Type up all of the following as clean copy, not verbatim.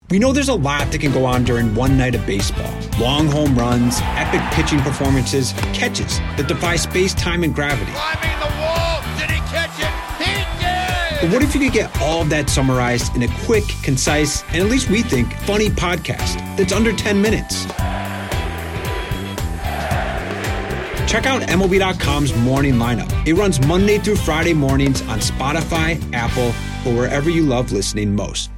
We know there's a lot that can go on during one night of baseball. Long home runs, epic pitching performances, catches that defy space, time, and gravity. Climbing the wall! Did he catch it? He did! But what if you could get all of that summarized in a quick, concise, and at least we think, funny podcast that's under 10 minutes? Check out MLB.com's morning lineup. It runs Monday through Friday mornings on Spotify, Apple, or wherever you love listening most.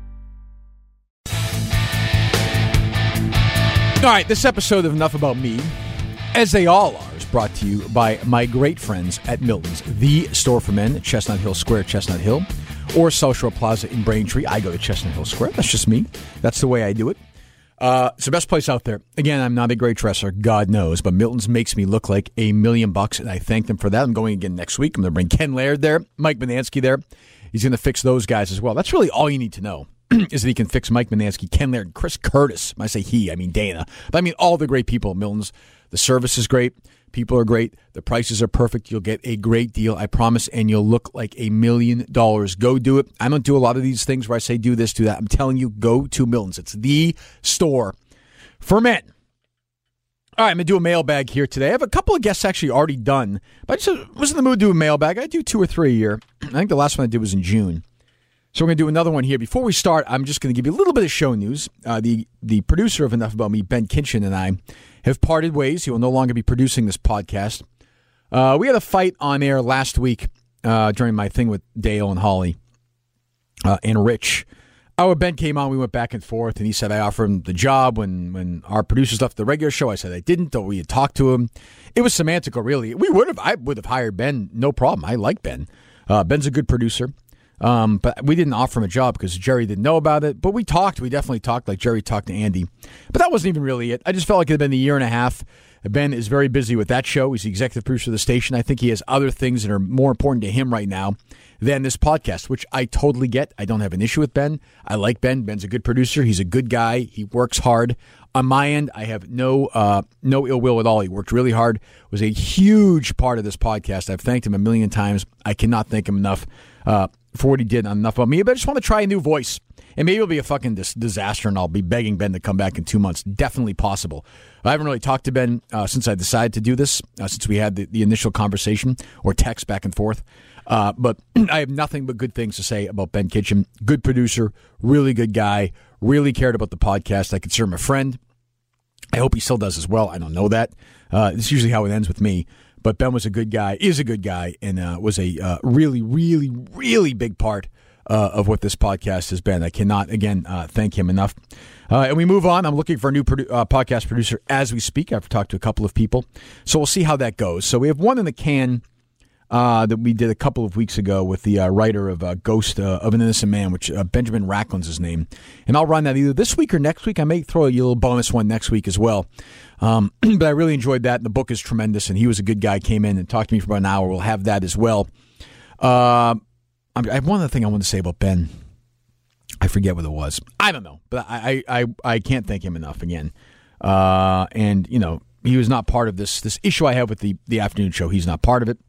All right, this episode of Enough About Me, as they all are, is brought to you by my great friends at Milton's, the store for men at Chestnut Hill Square, Chestnut Hill, or South Shore Plaza in Braintree. I go to Chestnut Hill Square. That's just me. That's the way I do it. It's the best place out there. Again, I'm not a great dresser, God knows, but Milton's makes me look like $1 million, and I thank them for that. I'm going again next week. I'm going to bring Ken Laird there, Mike Manansky there. He's going to fix those guys as well. That's really all you need to know. Is that he can fix Mike Manansky, Ken Laird, and Chris Curtis. When I say he, I mean Dana. But I mean all the great people at Milton's. The service is great. People are great. The prices are perfect. You'll get a great deal, I promise, and you'll look like $1 million. Go do it. I don't do a lot of these things where I say do this, do that. I'm telling you, go to Milton's. It's the store for men. All right, I'm going to do a mailbag here today. I have a couple of guests actually already done, but I just was in the mood to do a mailbag. I do 2 or 3 a year. I think the last one I did was in June. So we're going to do another one here. Before we start, I'm just going to give you a little bit of show news. The producer of Enough About Me, Ben Kinchin, and I have parted ways. He will no longer be producing this podcast. We had a fight on air last week during my thing with Dale and Holly and Rich. Ben came on, we went back and forth, and he said I offered him the job when our producers left the regular show. I said I didn't, though we had talked to him. It was semantical, really. I would have hired Ben, no problem. I like Ben. Ben's a good producer. But we didn't offer him a job because Jerry didn't know about it. But we talked. We definitely talked like Jerry talked to Andy. But that wasn't even really it. I just felt like it had been a year and a half. Ben is very busy with that show. He's the executive producer of the station. I think he has other things that are more important to him right now than this podcast, which I totally get. I don't have an issue with Ben. I like Ben. Ben's a good producer. He's a good guy. He works hard. On my end, I have no ill will at all. He worked really hard. Was a huge part of this podcast. I've thanked him a million times. I cannot thank him enough for what he did on Enough About Me. But I just want to try a new voice. And maybe it'll be a fucking disaster, and I'll be begging Ben to come back in 2 months. Definitely possible. I haven't really talked to Ben since I decided to do this, since we had the initial conversation or text back and forth. But I have nothing but good things to say about Ben Kinchin. Good producer, really good guy, really cared about the podcast. I consider him a friend. I hope he still does as well. I don't know that. This is usually how it ends with me. But Ben was a good guy, is a good guy, and was a really, really, really big part of what this podcast has been. I cannot, again, thank him enough. And we move on. I'm looking for a new podcast producer as we speak. I've talked to a couple of people. So we'll see how that goes. So we have one in the can that we did a couple of weeks ago with the writer of Ghost of an Innocent Man, which Benjamin Racklin's his name. And I'll run that either this week or next week. I may throw a little bonus one next week as well. But I really enjoyed that. The book is tremendous, and he was a good guy. Came in and talked to me for about an hour. We'll have that as well. I have one other thing I want to say about Ben. I forget what it was. I don't know, but I can't thank him enough again. And, you know, he was not part of this issue I have with the afternoon show. He's not part of it.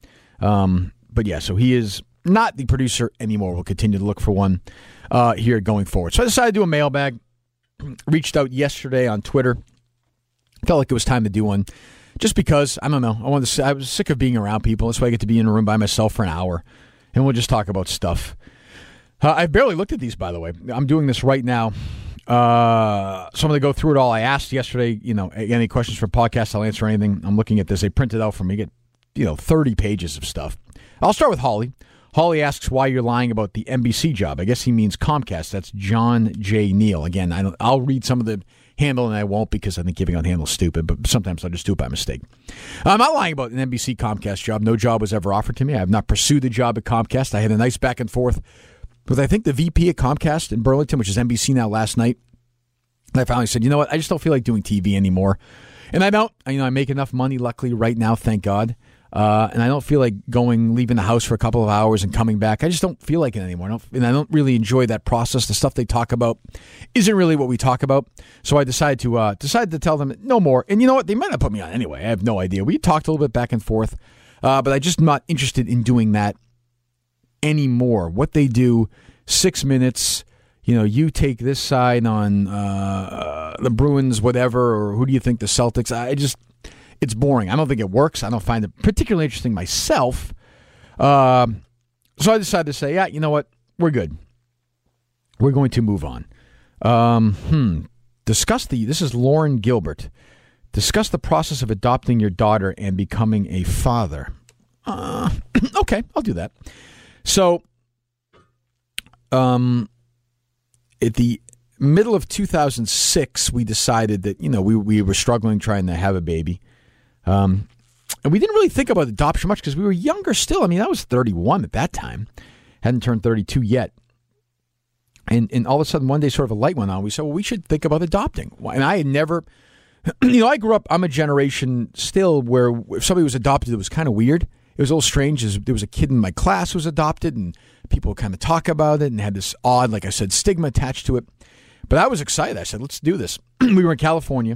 But yeah, so he is not the producer anymore. We'll continue to look for one here going forward. So I decided to do a mailbag. Reached out yesterday on Twitter. Felt like it was time to do one. Just because, I don't know, I was sick of being around people. That's why I get to be in a room by myself for an hour. And we'll just talk about stuff. I've barely looked at these, by the way. I'm doing this right now. So I'm going to go through it all. I asked yesterday, you know, any questions for podcasts, I'll answer anything. I'm looking at this. They printed out for me. Get, 30 pages of stuff. I'll start with Holly. Holly asks why you're lying about the NBC job. I guess he means Comcast. That's John J. Neal. Again, I'll read some of the handle, and I won't because I think giving out handle is stupid, but sometimes I'll just do it by mistake. I'm not lying about an NBC Comcast job. No job was ever offered to me. I have not pursued the job at Comcast. I had a nice back and forth with, I think, the VP at Comcast in Burlington, which is NBC now, last night. And I finally said, you know what, I just don't feel like doing TV anymore. And I don't. I make enough money, luckily, right now, thank God. And I don't feel like leaving the house for a couple of hours and coming back. I just don't feel like it anymore. I don't really enjoy that process. The stuff they talk about isn't really what we talk about. So I decided to tell them no more. And you know what? They might not put me on anyway. I have no idea. We talked a little bit back and forth, but I'm just not interested in doing that anymore. What they do, 6 minutes, you take this side on the Bruins, whatever, or who do you think the Celtics? It's boring. I don't think it works. I don't find it particularly interesting myself. So I decided to say, yeah, you know what? We're good. We're going to move on. This is Lauren Gilbert. Discuss the process of adopting your daughter and becoming a father. Okay, I'll do that. So, at the middle of 2006, we decided that, we were struggling trying to have a baby. And we didn't really think about adoption much because we were younger still. I mean, I was 31 at that time. Hadn't turned 32 yet. And all of a sudden, one day, sort of a light went on. We said, well, we should think about adopting. And I had never, I grew up, I'm a generation still where if somebody was adopted, it was kind of weird. It was a little strange. There was a kid in my class who was adopted, and people kind of talk about it and had this odd, like I said, stigma attached to it. But I was excited. I said, let's do this. We were in California.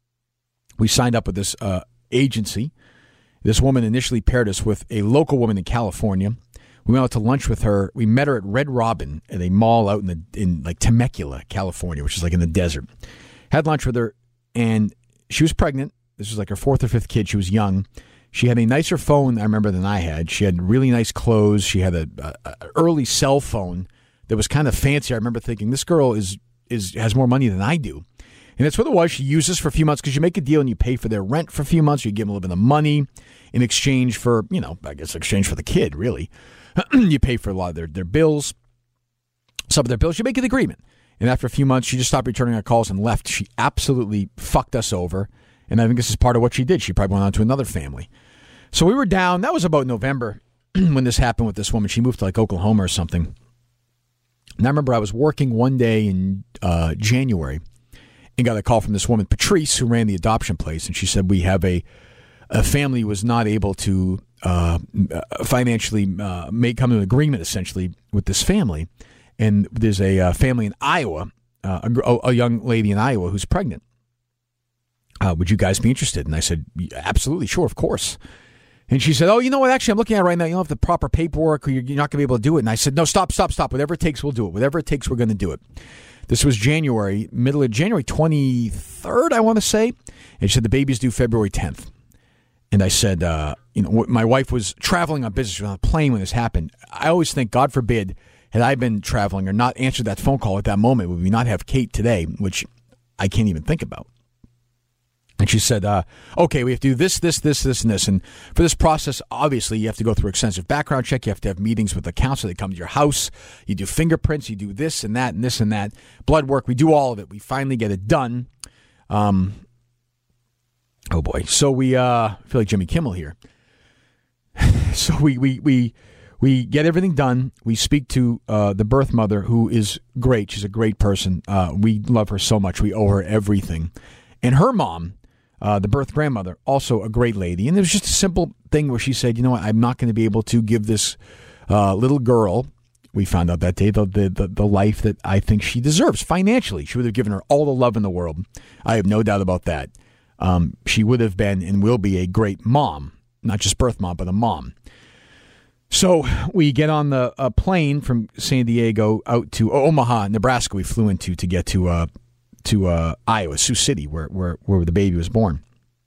We signed up with this agency. This woman initially paired us with a local woman in California. We went out to lunch with her. We met her at Red Robin at a mall out in like Temecula, California, which is like in the desert. Had lunch with her, and she was pregnant. This was like her fourth or fifth kid. She was young. She had a nicer phone, I remember, than I had. She had really nice clothes. She had a early cell phone that was kind of fancy. I remember thinking, this girl has more money than I do. And that's what it was. She used us for a few months because you make a deal and you pay for their rent for a few months. You give them a little bit of money in exchange for, exchange for the kid, really. You pay for a lot of their bills. Some of their bills, you make an agreement. And after a few months, she just stopped returning our calls and left. She absolutely fucked us over. And I think this is part of what she did. She probably went on to another family. So we were down. That was about November when this happened with this woman. She moved to like Oklahoma or something. And I remember I was working one day in January and got a call from this woman, Patrice, who ran the adoption place. And she said, we have a family who was not able to financially come to an agreement, essentially, with this family. And there's a family in Iowa, a young lady in Iowa who's pregnant. Would you guys be interested? And I said, absolutely, sure, of course. And she said, oh, you know what? Actually, I'm looking at it right now. You don't have the proper paperwork or you're not going to be able to do it. And I said, no, stop. Whatever it takes, we'll do it. Whatever it takes, we're going to do it. This was January, middle of January 23rd, I want to say. And she said, the baby's due February 10th. And I said, my wife was traveling on business. She was on a plane when this happened. I always think, God forbid, had I been traveling or not answered that phone call at that moment, would we not have Kate today, which I can't even think about. And she said, okay, we have to do this, and this. And for this process, obviously, you have to go through extensive background check. You have to have meetings with the counselor. They come to your house. You do fingerprints. You do this and that and this and that. Blood work. We do all of it. We finally get it done. Oh, boy. So we I feel like Jimmy Kimmel here. So we get everything done. We speak to the birth mother, who is great. She's a great person. We love her so much. We owe her everything. And her mom, the birth grandmother, also a great lady. And it was just a simple thing where she said, you know what, I'm not going to be able to give this little girl, we found out that day, the life that I think she deserves financially. She would have given her all the love in the world. I have no doubt about that. She would have been and will be a great mom, not just birth mom, but a mom. So we get on the plane from San Diego out to Omaha, Nebraska. We flew into to get to Iowa, Sioux City, where the baby was born.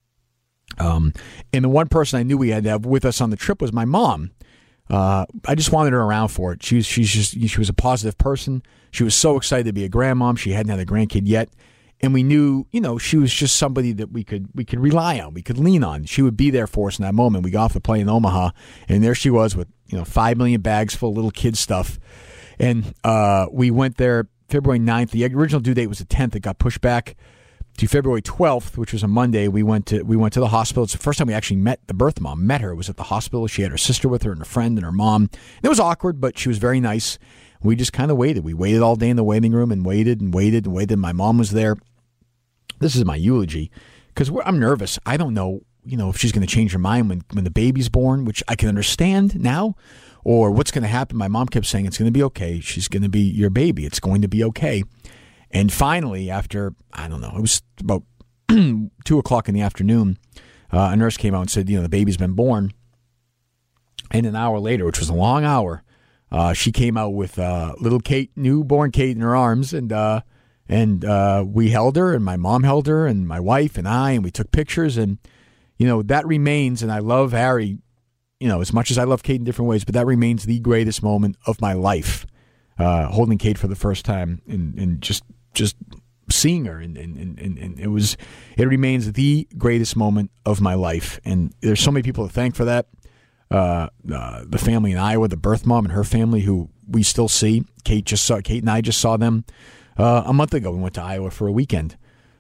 And the one person I knew we had to have with us on the trip was my mom. I just wanted her around for it. She was a positive person. She was so excited to be a grandmom. She hadn't had a grandkid yet. And we knew, she was just somebody that we could rely on, we could lean on. She would be there for us in that moment. We got off the plane in Omaha, and there she was with 5 million bags full of little kid stuff. And we went there February 9th. The original due date was the 10th. It got pushed back to February 12th, which was a Monday. We went to the hospital. It's the first time we actually met the birth mom. Met her. It was at the hospital. She had her sister with her and a friend and her mom. And it was awkward, but she was very nice. We just kind of waited. We waited all day in the waiting room and waited and waited and waited. My mom was there. This is my eulogy because I'm nervous. I don't know, if she's going to change her mind when the baby's born, which I can understand now, or what's going to happen. My mom kept saying, it's going to be okay. She's going to be your baby. It's going to be okay. And finally, after, I don't know, it was about 2 o'clock in the afternoon, a nurse came out and said, the baby's been born. And an hour later, which was a long hour, She came out with little Kate, newborn Kate, in her arms, and we held her, and my mom held her, and my wife and I, and we took pictures, and that remains. And I love Harry, as much as I love Kate in different ways, but that remains the greatest moment of my life. Holding Kate for the first time, and just seeing her, and it remains the greatest moment of my life. And there's so many people to thank for that. The family in Iowa, the birth mom and her family, who we still see. Kate and I just saw them a month ago. We went to Iowa for a weekend.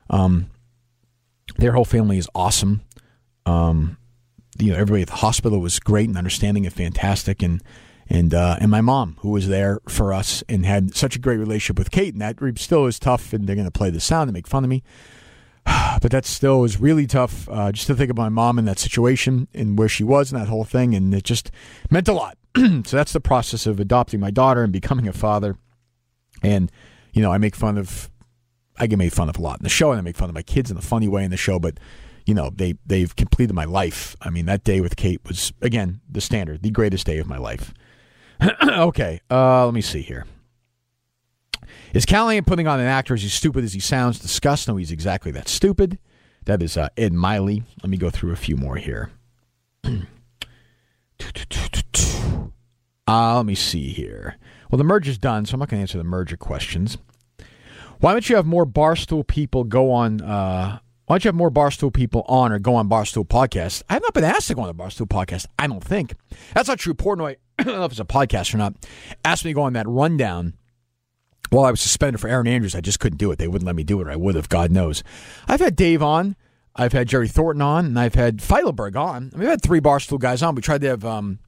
Their whole family is awesome. Everybody at the hospital was great and understanding and fantastic, and my mom, who was there for us and had such a great relationship with Kate, and that still is tough. And they're going to play the sound and make fun of me. But that still is really tough, just to think of my mom in that situation and where she was in that whole thing, and it just meant a lot. So that's the process of adopting my daughter and becoming a father. And, I get made fun of a lot in the show, and I make fun of my kids in a funny way in the show, but, they've completed my life. I mean, that day with Kate was, again, the standard, the greatest day of my life. Okay, let me see here. Is Callahan putting on an actor as stupid as he sounds? Disgust. No, he's exactly that stupid. That is Ed Miley. Let me go through a few more here. Let me see here. Well, the merger's done, so I'm not going to answer the merger questions. Why don't you have more Barstool people go on? Why don't you have more Barstool people on or go on Barstool podcast? I have not been asked to go on the Barstool podcast. I don't think that's not true. Portnoy, I don't know if it's a podcast or not, asked me to go on that rundown. While I was suspended for Aaron Andrews, I just couldn't do it. They wouldn't let me do it, or I would have, God knows. I've had Dave on. I've had Jerry Thornton on, and I've had Feidelberg on. I mean, I've had 3 Barstool guys on. We tried to have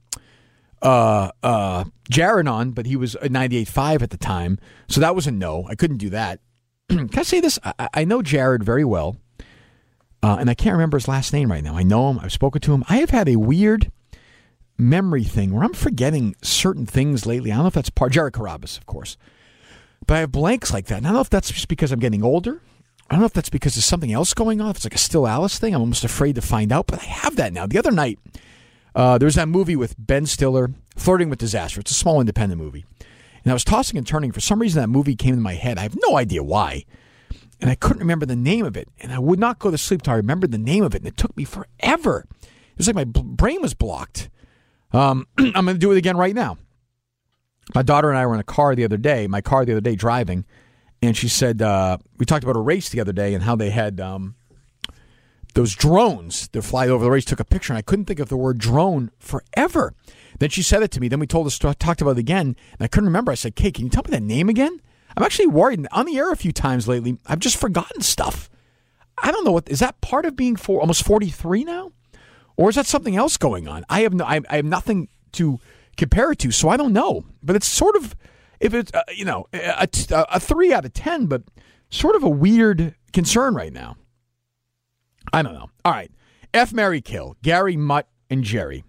Jared on, but he was a 98.5 at the time, so that was a no. I couldn't do that. Can I say this? I know Jared very well, and I can't remember his last name right now. I know him. I've spoken to him. I have had a weird memory thing where I'm forgetting certain things lately. I don't know if that's Jared Carabas, of course. But I have blanks like that. And I don't know if that's just because I'm getting older. I don't know if that's because there's something else going on. If it's like a Still Alice thing. I'm almost afraid to find out. But I have that now. The other night, there was that movie with Ben Stiller, Flirting with Disaster. It's a small independent movie. And I was tossing and turning. For some reason, that movie came to my head. I have no idea why. And I couldn't remember the name of it. And I would not go to sleep till I remembered the name of it. And it took me forever. It was like my brain was blocked. I'm going to do it again right now. My daughter and I were in my car the other day driving, and she said, we talked about a race the other day and how they had those drones that fly over the race, took a picture, and I couldn't think of the word drone forever. Then she said it to me. Then we talked about it again, and I couldn't remember. I said, Kate, can you tell me that name again? I'm actually worried. On the air a few times lately, I've just forgotten stuff. I don't know. Is that part of being almost 43 now? Or is that something else going on? I have nothing to compare it to, so I don't know. But it's sort of, if it's a 3 out of 10, but sort of a weird concern right now. I don't know. All right, F, marry, kill. Gary, Mutt, and Jerry.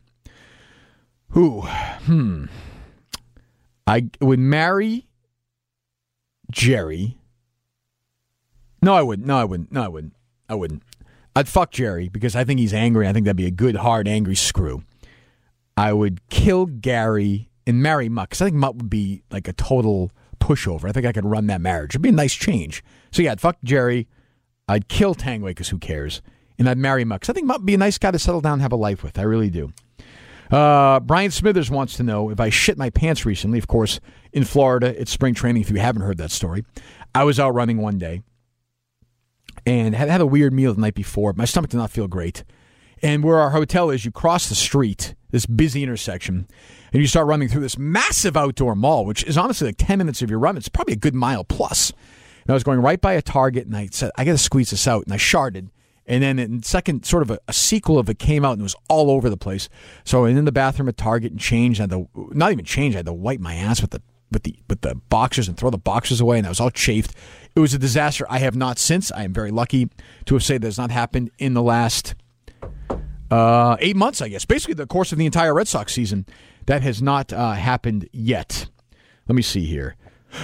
I would marry Jerry. No, I wouldn't. I'd fuck Jerry because I think he's angry. I think that'd be a good, hard, angry screw. I would kill Gary and marry Mutt because I think Mutt would be like a total pushover. I think I could run that marriage. It'd be a nice change. So yeah, I'd fuck Jerry. I'd kill Tangway because who cares? And I'd marry Mutt because I think Mutt would be a nice guy to settle down and have a life with. I really do. Brian Smithers wants to know if I shit my pants recently. Of course, in Florida, it's spring training. If you haven't heard that story, I was out running one day and had a weird meal the night before. My stomach did not feel great. And where our hotel is, you cross the street, this busy intersection, and you start running through this massive outdoor mall, which is honestly like 10 minutes of your run. It's probably a good mile plus. And I was going right by a Target, and I said, I got to squeeze this out. And I sharded. And then in second, sort of a sequel of it came out, and it was all over the place. So I went in the bathroom at Target and changed. I had to wipe my ass with the boxers and throw the boxers away, and I was all chafed. It was a disaster. I have not since. I am very lucky to have said that has not happened in the last 8 months, I guess. Basically, the course of the entire Red Sox season, that has not happened yet. Let me see here.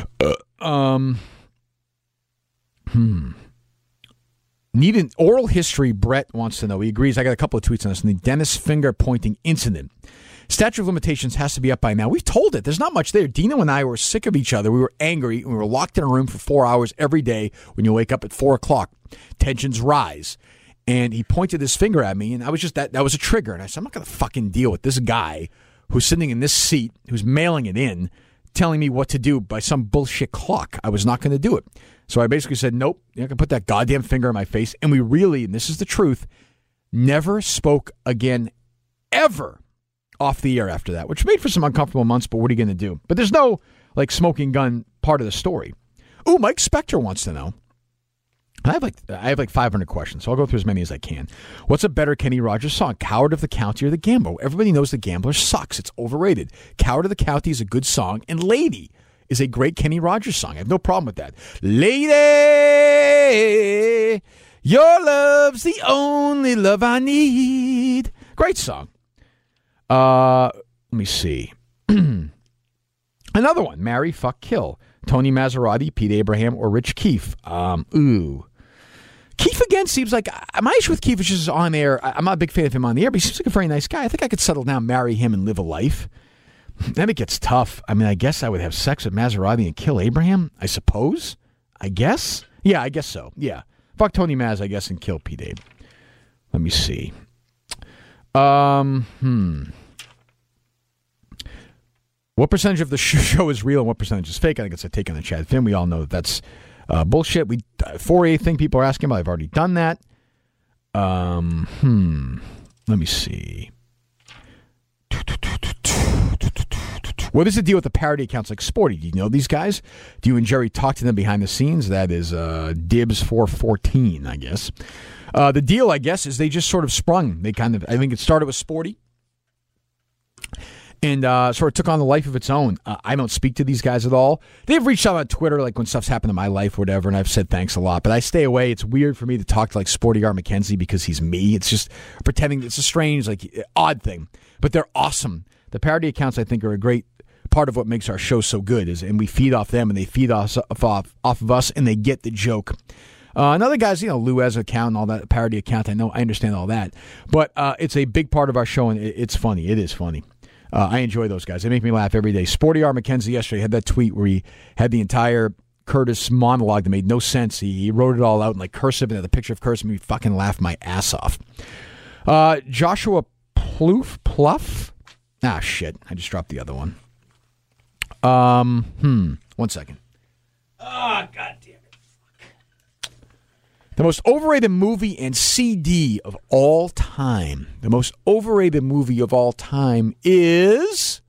Need an oral history, Brett wants to know. He agrees. I got a couple of tweets on this. And the Dennis finger-pointing incident. Statute of limitations has to be up by now. We've told it. There's not much there. Dino and I were sick of each other. We were angry. We were locked in a room for 4 hours every day when you wake up at 4 o'clock. Tensions rise. And he pointed his finger at me, and I was just that was a trigger. And I said, I'm not going to fucking deal with this guy who's sitting in this seat, who's mailing it in, telling me what to do by some bullshit clock. I was not going to do it. So I basically said, nope, you're not going to put that goddamn finger in my face. And we really, and this is the truth, never spoke again ever off the air after that, which made for some uncomfortable months, but what are you going to do? But there's no, like, smoking gun part of the story. Ooh, Mike Spector wants to know. I have like 500 questions, so I'll go through as many as I can. What's a better Kenny Rogers song, Coward of the County or The Gambler? Everybody knows The Gambler sucks. It's overrated. Coward of the County is a good song, and Lady is a great Kenny Rogers song. I have no problem with that. Lady, your love's the only love I need. Great song. Let me see. Another one, Marry, Fuck, Kill. Tony Maserati, Pete Abraham, or Rich Keefe. Keefe again seems like, my issue with Keefe is just on air. I'm not a big fan of him on the air, but he seems like a very nice guy. I think I could settle down, marry him, and live a life. Then it gets tough. I mean, I guess I would have sex with Maserati and kill Abraham, I suppose. I guess? Yeah, I guess so. Yeah. Fuck Tony Maz, I guess, and kill Pete Abe. Let me see. What percentage of the show is real and what percentage is fake? I think it's a take on the Chad Finn. We all know that's bullshit. 4A thing people are asking about. I've already done that. Let me see. What is the deal with the parody accounts like Sporty? Do you know these guys? Do you and Jerry talk to them behind the scenes? That is Dibs 414, I guess. The deal, I guess, is they just sort of sprung. I think it started with Sporty and sort of took on the life of its own. I don't speak to these guys at all. They've reached out on Twitter, like when stuff's happened in my life or whatever, and I've said thanks a lot. But I stay away. It's weird for me to talk to like Sporty R. McKenzie because he's me. It's just pretending. It's a strange, like, odd thing. But they're awesome. The parody accounts, I think, are a great part of what makes our show so good. And we feed off them, and they feed off of us, and they get the joke. Another guy's, Lou has an account and all that, parody account. I understand all that. But it's a big part of our show, and it's funny. It is funny. I enjoy those guys. They make me laugh every day. Sporty R. McKenzie yesterday had that tweet where he had the entire Curtis monologue that made no sense. He wrote it all out in like cursive and had the picture of cursive, and we fucking laughed my ass off. Joshua Pluff? Ah, shit. I just dropped the other one. 1 second. God damn it. The most overrated movie and CD of all time. The most overrated movie of all time is...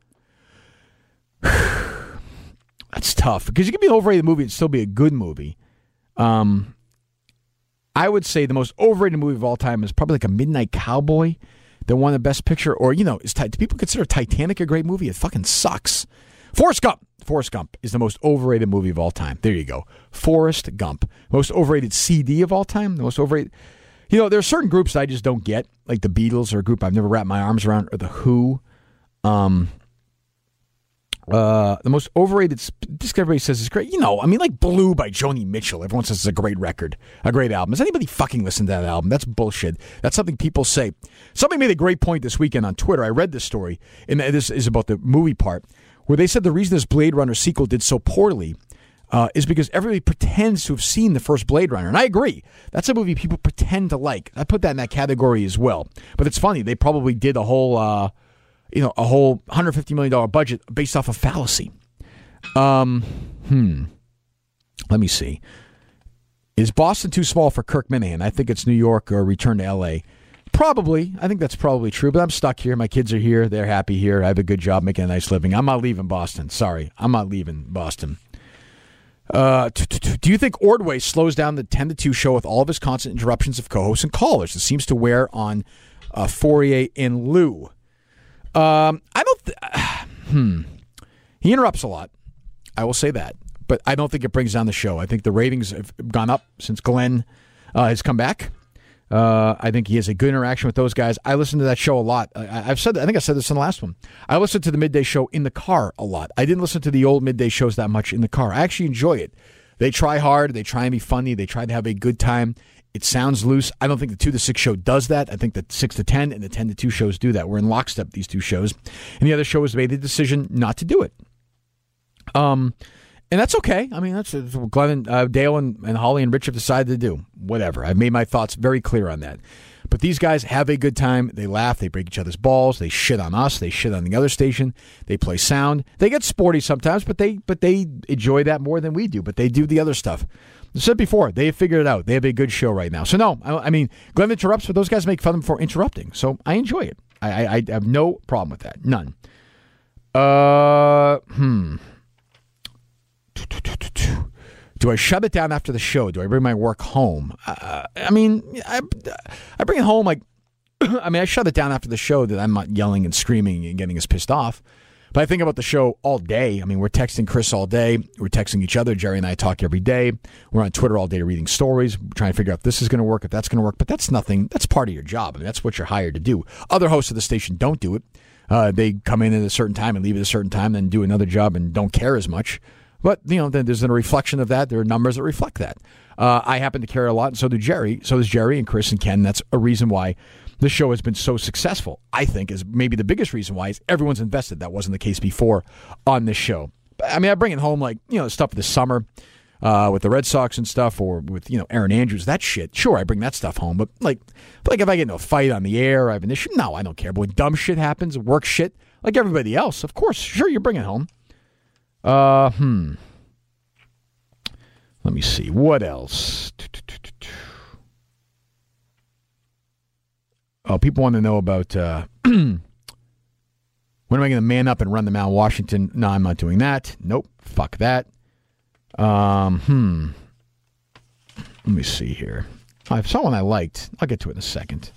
That's tough, because you can be an overrated movie and still be a good movie. I would say the most overrated movie of all time is probably like A Midnight Cowboy that won the Best Picture. Or, do people consider Titanic a great movie? It fucking sucks. Forrest Gump. Forrest Gump is the most overrated movie of all time. There you go. Forrest Gump. Most overrated CD of all time. The most overrated... there are certain groups that I just don't get, like the Beatles are a group I've never wrapped my arms around, or the Who. The most overrated... Just everybody says is great. Like Blue by Joni Mitchell. Everyone says it's a great record, a great album. Has anybody fucking listened to that album? That's bullshit. That's something people say. Somebody made a great point this weekend on Twitter. I read this story, and this is about the movie part, where they said the reason this Blade Runner sequel did so poorly is because everybody pretends to have seen the first Blade Runner. And I agree. That's a movie people pretend to like. I put that in that category as well. But it's funny. They probably did a whole $150 million budget based off of fallacy. Let me see. Is Boston too small for Kirk Minahan? I think it's New York or return to L.A. Probably. I think that's probably true, but I'm stuck here. My kids are here. They're happy here. I have a good job making a nice living. I'm not leaving Boston. Sorry. I'm not leaving Boston. Do you think Ordway slows down the 10-2 show with all of his constant interruptions of co-hosts and callers? It seems to wear on Fourier and Lou. I don't... He interrupts a lot. I will say that. But I don't think it brings down the show. I think the ratings have gone up since Glenn has come back. I think he has a good interaction with those guys. I listen to that show a lot. I've said that. I think I said this in the last one. I listen to the midday show in the car a lot. I didn't listen to the old midday shows that much in the car. I actually enjoy it. They try hard. They try and be funny. They try to have a good time. It sounds loose. I don't think the 2 to 6 show does that. I think the 6 to 10 and the 10 to 2 shows do that. We're in lockstep, these 2 shows. And the other show has made the decision not to do it. And that's okay. I mean, that's what Glenn and Dale and Holly and Rich have decided to do. Whatever. I've made my thoughts very clear on that. But these guys have a good time. They laugh. They break each other's balls. They shit on us. They shit on the other station. They play sound. They get sporty sometimes, but they enjoy that more than we do. But they do the other stuff. I said before, they have figured it out. They have a good show right now. So no, I mean, Glenn interrupts, but those guys make fun of him for interrupting. So I enjoy it. I have no problem with that. None. Do I shut it down after the show? Do I bring my work home? I mean, I bring it home like, I shut it down after the show that I'm not yelling and screaming and getting us pissed off. But I think about the show all day. I mean, we're texting Chris all day. We're texting each other. Jerry and I talk every day. We're on Twitter all day reading stories, trying to figure out if this is going to work, if that's going to work. But that's nothing. That's part of your job. I mean, that's what you're hired to do. Other hosts of the station don't do it. They come in at a certain time and leave at a certain time, then do another job and don't care as much. But, then there's a reflection of that. There are numbers that reflect that. I happen to care a lot, and so do Jerry. So does Jerry and Chris and Ken. That's a reason why the show has been so successful, I think, is maybe the biggest reason why is everyone's invested. That wasn't the case before on this show. I mean, I bring it home like, stuff this summer with the Red Sox and stuff, or with, Aaron Andrews, that shit. Sure, I bring that stuff home. But like if I get into a fight on the air, I have an issue. No, I don't care. But when dumb shit happens, work shit, like everybody else, of course, sure, you bring it home. Let me see. What else? Oh, people want to know about when am I going to man up and run the Mount Washington? No, I'm not doing that. Nope. Fuck that. Let me see here. I have someone I liked. I'll get to it in a second.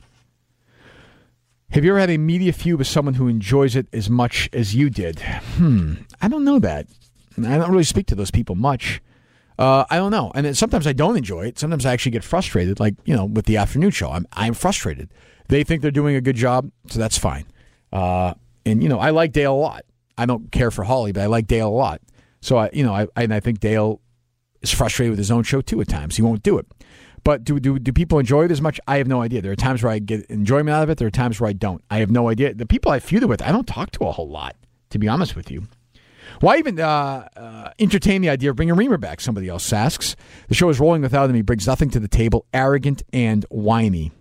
Have you ever had a media feud with someone who enjoys it as much as you did? I don't know that. I don't really speak to those people much. I don't know. And then sometimes I don't enjoy it. Sometimes I actually get frustrated, like, with the afternoon show. I'm frustrated. They think they're doing a good job, so that's fine. And, I like Dale a lot. I don't care for Holly, but I like Dale a lot. So, I think Dale is frustrated with his own show, too, at times. He won't do it. But do people enjoy it as much? I have no idea. There are times where I get enjoyment out of it. There are times where I don't. I have no idea. The people I feuded with, I don't talk to a whole lot, to be honest with you. Why even entertain the idea of bringing Reamer back? Somebody else asks. The show is rolling without him. He brings nothing to the table. Arrogant and whiny.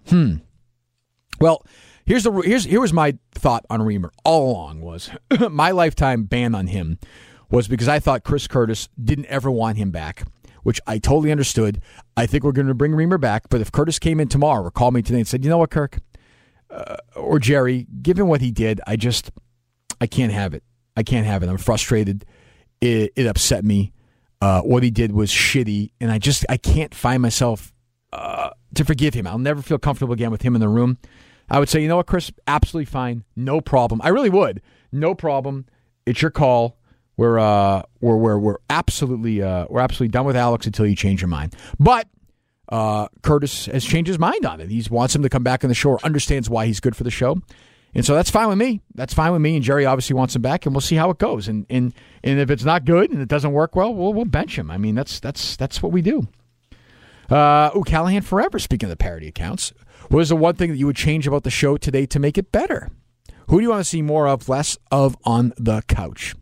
Well, here was my thought on Reamer all along was my lifetime ban on him was because I thought Chris Curtis didn't ever want him back, which I totally understood. I think we're going to bring Reamer back, but if Curtis came in tomorrow or called me today and said, you know what, Kirk, or Jerry, given what he did, I can't have it. I can't have it. I'm frustrated. It upset me. What he did was shitty, and I can't find myself to forgive him. I'll never feel comfortable again with him in the room. I would say, you know what, Chris, absolutely fine, no problem. I really would, no problem. It's your call. We're absolutely done with Alex until you change your mind. But Curtis has changed his mind on it. He wants him to come back on the show, or understands why he's good for the show. And so that's fine with me. That's fine with me. And Jerry obviously wants him back, and we'll see how it goes. And if it's not good and it doesn't work well, we'll bench him. I mean, that's what we do. Callahan Forever, speaking of the parody accounts. What is the one thing that you would change about the show today to make it better? Who do you want to see more of, less of on the couch?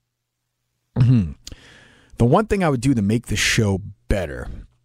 The one thing I would do to make the show better.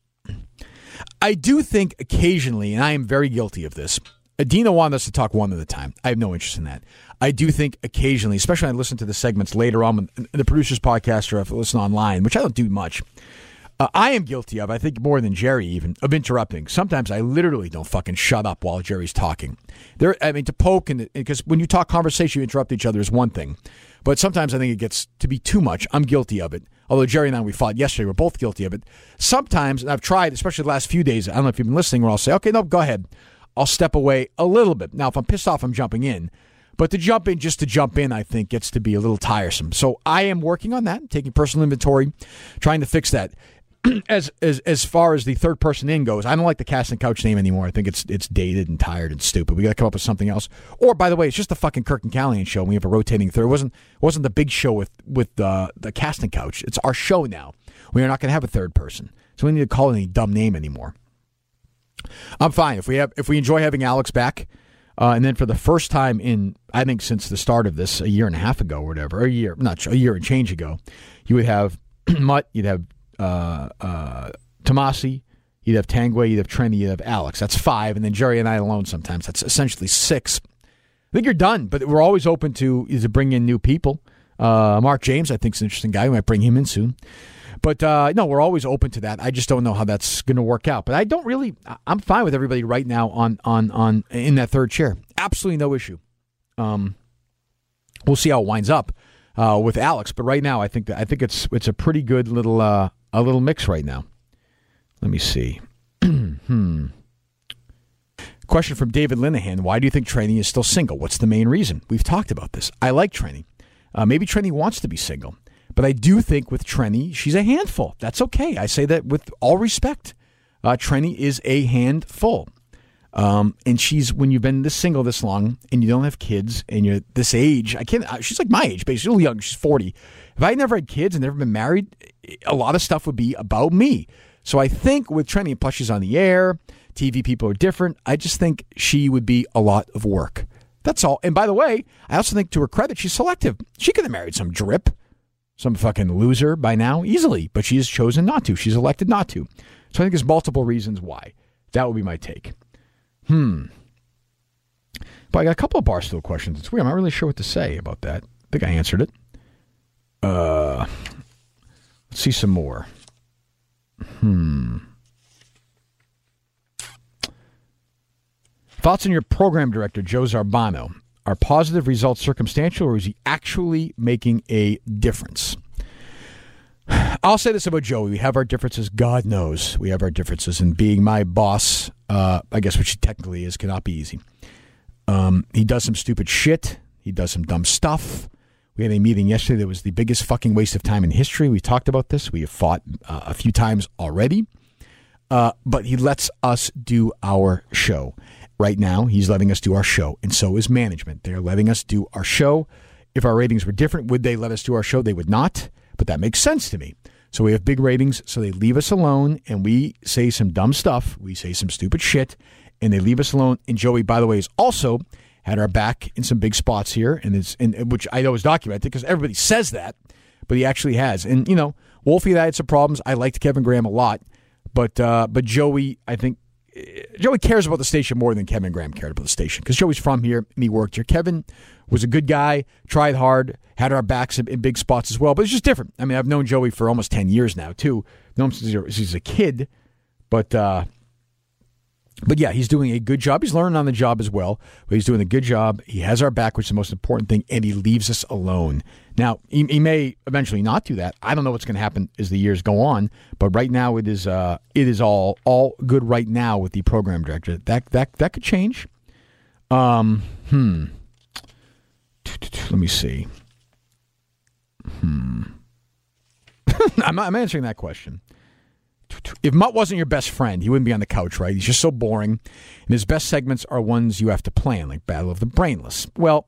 I do think occasionally, and I am very guilty of this, Adina wanted us to talk one at a time. I have no interest in that. I do think occasionally, especially when I listen to the segments later on in the producer's podcast, or if I listen online, which I don't do much, I am guilty of, I think more than Jerry even, of interrupting. Sometimes I literally don't fucking shut up while Jerry's talking. To poke, because when you talk conversation, you interrupt each other is one thing. But sometimes I think it gets to be too much. I'm guilty of it. Although Jerry and I, we fought yesterday, we're both guilty of it. Sometimes, and I've tried, especially the last few days, I don't know if you've been listening, where I'll say, okay, no, go ahead. I'll step away a little bit. Now, if I'm pissed off, I'm jumping in. But to jump in, just to jump in, I think gets to be a little tiresome. So I am working on that, taking personal inventory, trying to fix that. as far as the third person in goes, I don't like the casting couch name anymore. I think it's dated and tired and stupid. We got to come up with something else. Or, by the way, it's just the fucking Kirk and Callahan show. We have a rotating third. It wasn't the big show with the casting couch. It's our show now. We are not going to have a third person, so we don't need to call it any dumb name anymore. I'm fine if we enjoy having Alex back, and then for the first time in I think since the start of this a year and a half ago or whatever, a year and change ago, you would have Mutt, you'd have Tomasi, you'd have Tangway, you'd have Trenny, you'd have Alex. That's 5, and then Jerry and I alone sometimes. That's essentially 6. I think you're done, but we're always open to bring in new people. Mark James, I think, is an interesting guy. We might bring him in soon. But, no, we're always open to that. I just don't know how that's going to work out. But I'm fine with everybody right now on in that third chair. Absolutely no issue. We'll see how it winds up with Alex. But right now, I think it's a pretty good little mix right now. Let me see. Question from David Linehan. Why do you think Trenny is still single? What's the main reason? We've talked about this. I like Trenny. Maybe Trenny wants to be single. But I do think with Trenny, she's a handful. That's okay. I say that with all respect. Trenny is a handful. And when you've been this single this long and you don't have kids and you're this age, she's like my age, basically. She's a little young. She's 40. If I had never had kids and never been married, a lot of stuff would be about me. So I think with Trenny, plus she's on the air, TV people are different. I just think she would be a lot of work. That's all. And by the way, I also think to her credit, she's selective. She could have married some drip. Some fucking loser by now, easily. But she has chosen not to. She's elected not to. So I think there's multiple reasons why. That would be my take. But I got a couple of Barstool questions. It's weird. I'm not really sure what to say about that. I think I answered it. Let's see some more. Thoughts on your program director, Joe Zarbano. Are positive results circumstantial, or is he actually making a difference? I'll say this about Joey. We have our differences. God knows we have our differences. And being my boss, I guess which he technically is, cannot be easy. He does some stupid shit. He does some dumb stuff. We had a meeting yesterday that was the biggest fucking waste of time in history. We talked about this. We have fought a few times already. But he lets us do our show. Right now, he's letting us do our show, and so is management. They're letting us do our show. If our ratings were different, would they let us do our show? They would not, but that makes sense to me. So we have big ratings, so they leave us alone, and we say some dumb stuff. We say some stupid shit, and they leave us alone. And Joey, by the way, has also had our back in some big spots here, which I know is documented because everybody says that, but he actually has. And, Wolfie and I had some problems. I liked Kevin Graham a lot, but Joey, I think, Joey cares about the station more than Kevin Graham cared about the station because Joey's from here and he worked here. Kevin was a good guy, tried hard, had our backs in big spots as well, but it's just different. I mean, I've known Joey for almost 10 years now, too. Known him since he's a kid, but yeah, he's doing a good job. He's learning on the job as well, but he's doing a good job. He has our back, which is the most important thing, and he leaves us alone. Now, he may eventually not do that. I don't know what's going to happen as the years go on, but right now it is all good right now with the program director. That could change. Let me see. I'm answering that question. If Mutt wasn't your best friend, he wouldn't be on the couch, right? He's just so boring. And his best segments are ones you have to plan, like Battle of the Brainless. Well,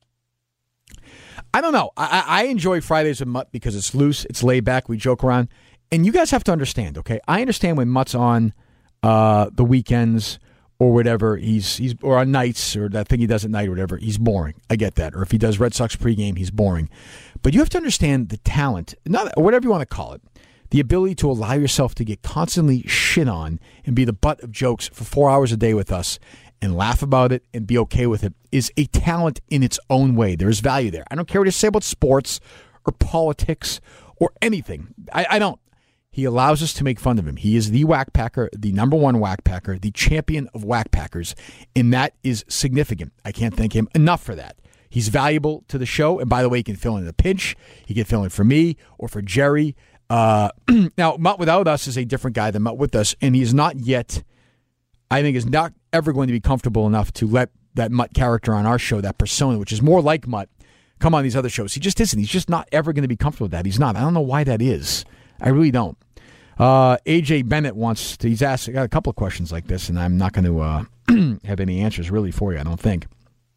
I don't know. I enjoy Fridays with Mutt because it's loose, it's laid back, we joke around. And you guys have to understand, okay? I understand when Mutt's on the weekends or whatever, he's or on nights or that thing he does at night or whatever, he's boring. I get that. Or if he does Red Sox pregame, he's boring. But you have to understand the talent, or whatever you want to call it. The ability to allow yourself to get constantly shit on and be the butt of jokes for 4 hours a day with us and laugh about it and be okay with it is a talent in its own way. There is value there. I don't care what you say about sports or politics or anything. I don't. He allows us to make fun of him. He is the whack packer, the number one whack packer, the champion of whack packers, and that is significant. I can't thank him enough for that. He's valuable to the show, and by the way, he can fill in a pinch. He can fill in for me or for Jerry. Now, Mutt without us is a different guy than Mutt with us, and he is not yet, I think, is not ever going to be comfortable enough to let that Mutt character on our show, that persona, which is more like Mutt, come on these other shows. He just isn't. He's just not ever going to be comfortable with that. He's not. I don't know why that is. I really don't. AJ Bennett he's asked, I got a couple of questions like this, and I'm not going to have any answers really for you, I don't think.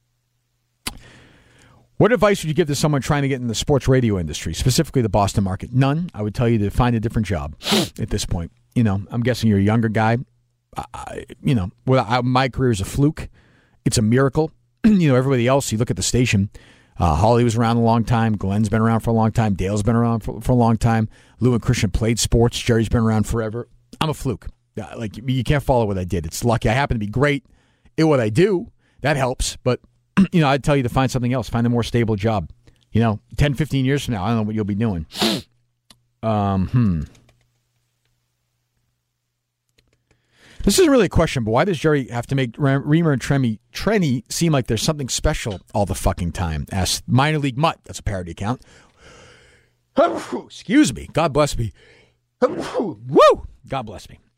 What advice would you give to someone trying to get in the sports radio industry, specifically the Boston market? None. I would tell you to find a different job at this point. I'm guessing you're a younger guy. My career is a fluke. It's a miracle. Everybody else, you look at the station. Holly was around a long time. Glenn's been around for a long time. Dale's been around for a long time. Lou and Christian played sports. Jerry's been around forever. I'm a fluke. You can't follow what I did. It's lucky. I happen to be great at what I do. That helps. But, I'd tell you to find something else. Find a more stable job. 10, 15 years from now, I don't know what you'll be doing. This isn't really a question, but why does Jerry have to make Reamer and Trenny seem like there's something special all the fucking time? Asked Minor League Mutt. That's a parody account. Excuse me. God bless me. Woo! God bless me.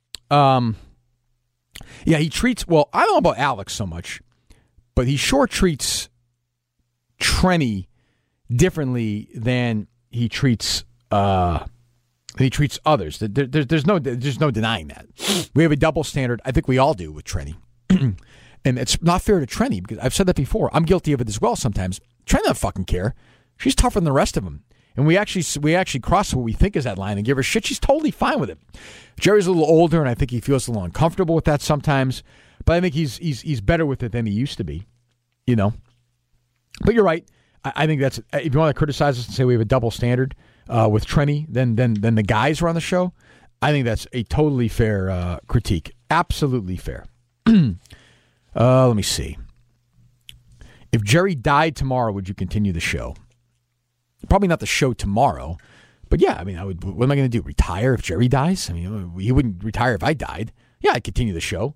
Yeah, he treats, I don't know about Alex so much, but he sure treats Trenny differently than he treats others. There's no denying that. We have a double standard. I think we all do with Trenny. And it's not fair to Trenny because I've said that before. I'm guilty of it as well sometimes. Trenny doesn't fucking care. She's tougher than the rest of them. And we actually cross what we think is that line and give her shit. She's totally fine with it. Jerry's a little older, and I think he feels a little uncomfortable with that sometimes. But I think he's better with it than he used to be. But you're right. I think that's, if you want to criticize us and say we have a double standard with Trenny than the guys who are on the show, I think that's a totally fair critique. Absolutely fair. Let me see. If Jerry died tomorrow, would you continue the show? Probably not the show tomorrow, but yeah, I would. What am I going to do? Retire if Jerry dies? He wouldn't retire if I died. Yeah, I'd continue the show.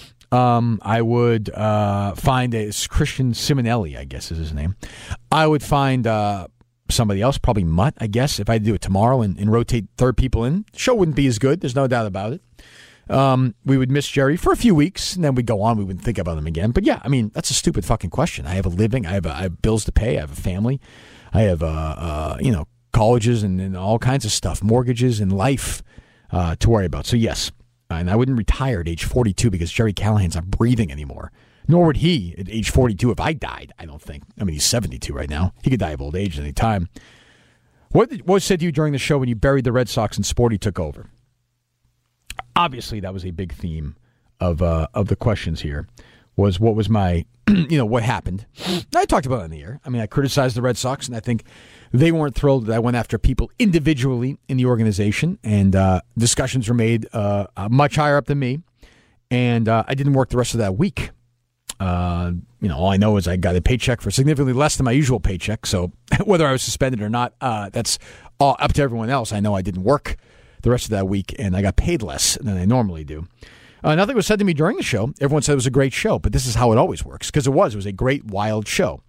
I would find Christian Simonelli, I guess is his name. I would find somebody else, probably Mutt, I guess, if I do it tomorrow and rotate third people in. The show wouldn't be as good. There's no doubt about it. We would miss Jerry for a few weeks, and then we'd go on. We wouldn't think about him again. But yeah, that's a stupid fucking question. I have a living. I have bills to pay. I have a family. I have, colleges and all kinds of stuff, mortgages and life to worry about. So yes, and I wouldn't retire at age 42 because Jerry Callahan's not breathing anymore. Nor would he at age 42 if I died, I don't think. He's 72 right now. He could die of old age at any time. What was said to you during the show when you buried the Red Sox and Sporty took over? Obviously, that was a big theme of the questions here, was what was my, what happened. I talked about it on the air. I criticized the Red Sox, and I think they weren't thrilled that I went after people individually in the organization, and discussions were made much higher up than me, and I didn't work the rest of that week. All I know is I got a paycheck for significantly less than my usual paycheck, so whether I was suspended or not, that's all up to everyone else. I know I didn't work the rest of that week, and I got paid less than I normally do. Nothing was said to me during the show. Everyone said it was a great show, but this is how it always works, because it was a great, wild show.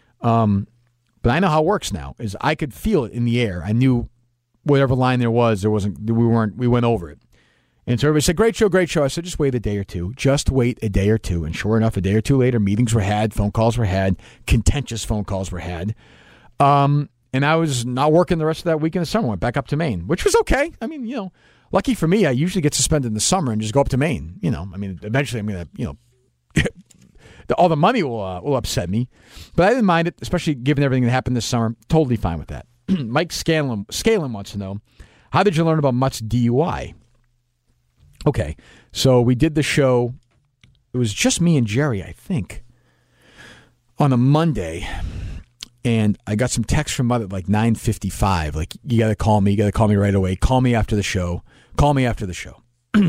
But I know how it works now, is I could feel it in the air. I knew whatever line there wasn't, we went over it. And so everybody said, great show, great show. I said, just wait a day or two. Just wait a day or two. And sure enough, a day or two later, meetings were had, phone calls were had, contentious phone calls were had. And I was not working the rest of that week in the summer. Went back up to Maine, which was okay. Lucky for me, I usually get suspended in the summer and just go up to Maine. Eventually I'm going to, all the money will upset me. But I didn't mind it, especially given everything that happened this summer. Totally fine with that. Mike Scanlon wants to know, how did you learn about Mutt's DUI? Okay, so we did the show. It was just me and Jerry, I think, on a Monday. And I got some text from Mutt at like 9:55. Like, you got to call me. You got to call me right away. Call me after the show. Call me after the show.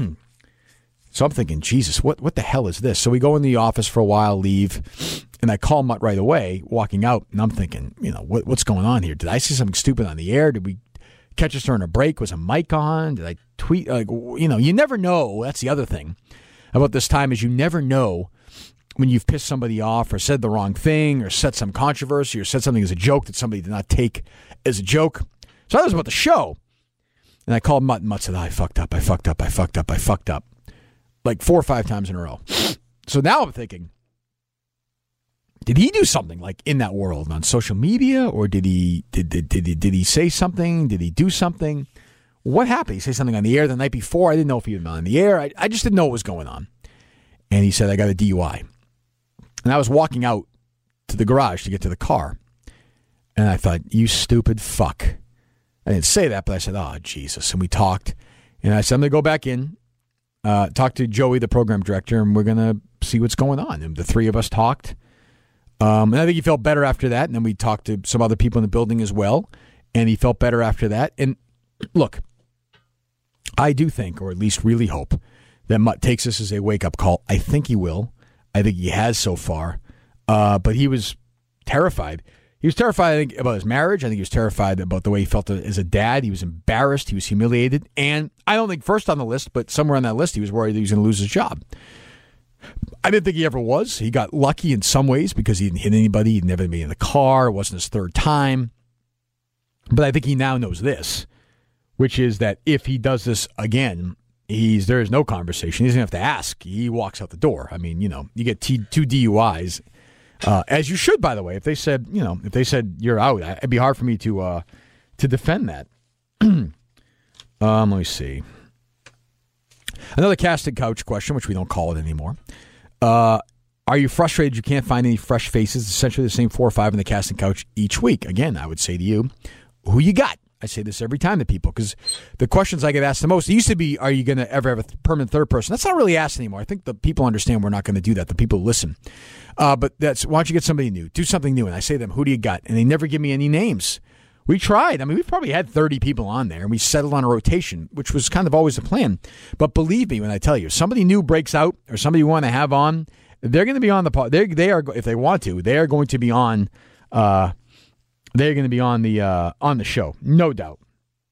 So I'm thinking, Jesus, what the hell is this? So we go in the office for a while, leave, and I call Mutt right away, walking out, and I'm thinking, what's going on here? Did I see something stupid on the air? Did we catch us during a break? Was a mic on? Did I tweet? You never know. That's the other thing about this time, is you never know when you've pissed somebody off or said the wrong thing or said some controversy or said something as a joke that somebody did not take as a joke. So that was about the show. And I called Mutt, and Mutt said, I fucked up. Like 4 or 5 times in a row. So now I'm thinking, did he do something like in that world on social media, or did he say something? Did he do something? what happened? He said something on the air the night before. I didn't know if he had been on the air. I just didn't know what was going on. And he said, I got a DUI. And I was walking out to the garage to get to the car. And I thought, you stupid fuck. I didn't say that, but I said, oh, Jesus. And we talked. And I said, I'm going to go back in, talk to Joey, the program director, and we're going to see what's going on. And the three of us talked. And I think he felt better after that. And then we talked to some other people in the building as well. And he felt better after that. And look, I do think, or at least really hope, that Mutt takes this as a wake-up call. I think he will. I think he has so far. But he was terrified. He was terrified, I think, about his marriage. I think he was terrified about the way he felt as a dad. He was embarrassed. He was humiliated. And I don't think first on the list, but somewhere on that list, he was worried that he was going to lose his job. I didn't think he ever was. He got lucky in some ways because he didn't hit anybody. He'd never been in the car. It wasn't his third time. But I think he now knows this, which is that if he does this again, there is no conversation. He doesn't have to ask. He walks out the door. I mean, you get two DUIs. As you should, by the way. If they said you're out, it'd be hard for me to defend that. Let me see. Another casting couch question, which we don't call it anymore. Are you frustrated you can't find any fresh faces? Essentially the same 4 or 5 in the casting couch each week. Again, I would say to you, who you got? I say this every time to people because the questions I get asked the most, it used to be, are you going to ever have a permanent third person? That's not really asked anymore. I think the people understand we're not going to do that. The people listen. But that's, why don't you get somebody new? Do something new. And I say to them, who do you got? And they never give me any names. We tried. I mean, we've probably had 30 people on there, and we settled on a rotation, which was kind of always the plan. But believe me when I tell you, if somebody new breaks out or somebody you want to have on, they're going to be on the pod. They are, if they want to, they are going to be on. They're going to be on the show, no doubt.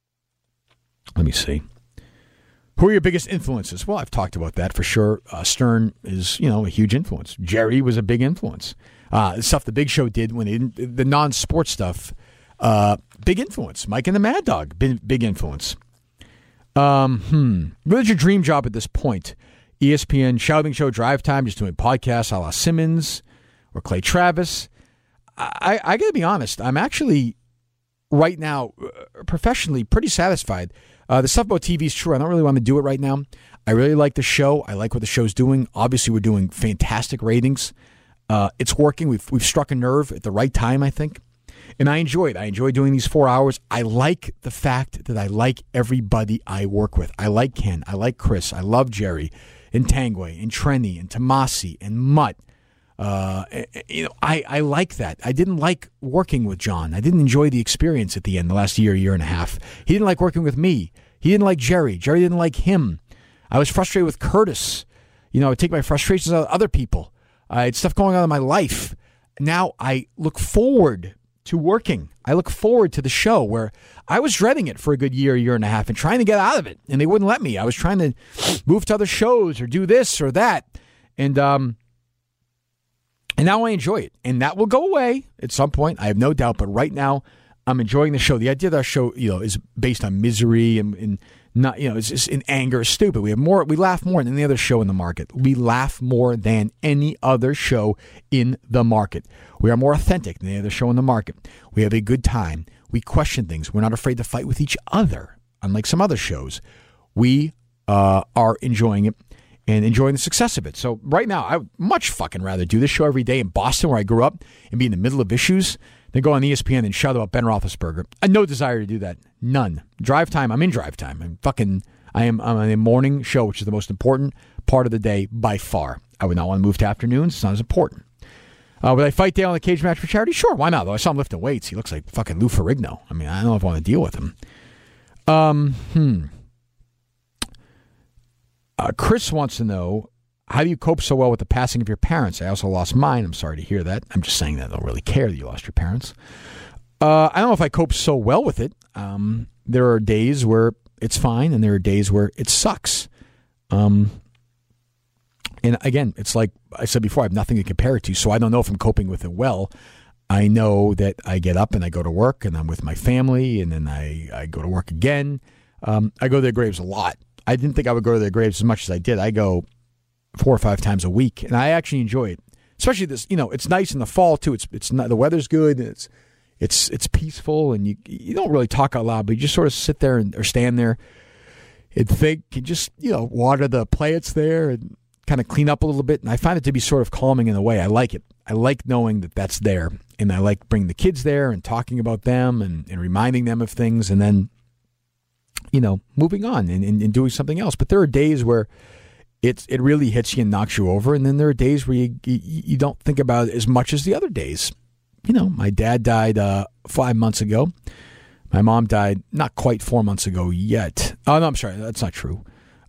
Let me see. Who are your biggest influences? Well, I've talked about that for sure. Stern is, a huge influence. Jerry was a big influence. The stuff the Big Show did when the non-sports stuff, big influence. Mike and the Mad Dog, big influence. What is your dream job at this point? ESPN Shouting Show, Drive Time, just doing podcasts a la Simmons or Clay Travis. I got to be honest. I'm actually right now professionally pretty satisfied. The stuff about TV is true. I don't really want to do it right now. I really like the show. I like what the show's doing. Obviously, we're doing fantastic ratings. It's working. We've struck a nerve at the right time, I think. And I enjoy it. I enjoy doing these 4 hours. I like the fact that I like everybody I work with. I like Ken. I like Chris. I love Jerry and Tangway and Trenny and Tomasi and Mutt. I like that. I didn't like working with John. I didn't enjoy the experience at the end, the last year and a half. He didn't like working with me. He didn't like Jerry. Jerry didn't like him. I was frustrated with Curtis. I would take my frustrations out of other people. I had stuff going on in my life. Now I look forward to working. I look forward to the show where I was dreading it for a good year and a half and trying to get out of it. And they wouldn't let me. I was trying to move to other shows or do this or that. And now I enjoy it. And that will go away at some point. I have no doubt. But right now, I'm enjoying the show. The idea that our show, is based on misery and not, it's just in anger is stupid. We laugh more than any other show in the market. We laugh more than any other show in the market. We are more authentic than any other show in the market. We have a good time. We question things. We're not afraid to fight with each other, unlike some other shows. We are enjoying it and enjoying the success of it. So right now, I would much fucking rather do this show every day in Boston where I grew up and be in the middle of issues than go on ESPN and shout about Ben Roethlisberger. I have no desire to do that. None. Drive time, I'm in drive time. I'm on a morning show, which is the most important part of the day by far. I would not want to move to afternoons. It's not as important. Would I fight Dale in a cage match for charity? Sure, why not? Though I saw him lifting weights. He looks like fucking Lou Ferrigno. I mean, I don't know if I want to deal with him. Chris wants to know, how do you cope so well with the passing of your parents? I also lost mine. I'm sorry to hear that. I'm just saying that I don't really care that you lost your parents. I don't know if I cope so well with it. There are days where it's fine, and there are days where it sucks. And again, it's like I said before, I have nothing to compare it to, so I don't know if I'm coping with it well. I know that I get up and I go to work, and I'm with my family, and then I go to work again. I go to their graves a lot. I didn't think I would go to their graves as much as I did. I go 4 or 5 times a week, and I actually enjoy it. Especially this, it's nice in the fall too. It's not, the weather's good. It's peaceful, and you don't really talk out loud, but you just sort of sit there or stand there and think, and just water the plants there and kind of clean up a little bit. And I find it to be sort of calming in a way. I like it. I like knowing that that's there, and I like bringing the kids there and talking about them and reminding them of things, and then moving on and doing something else. But there are days where it really hits you and knocks you over, and then there are days where you don't think about it as much as the other days. My dad died 5 months ago. My mom died not quite 4 months ago yet. Oh, no, I'm sorry. That's not true.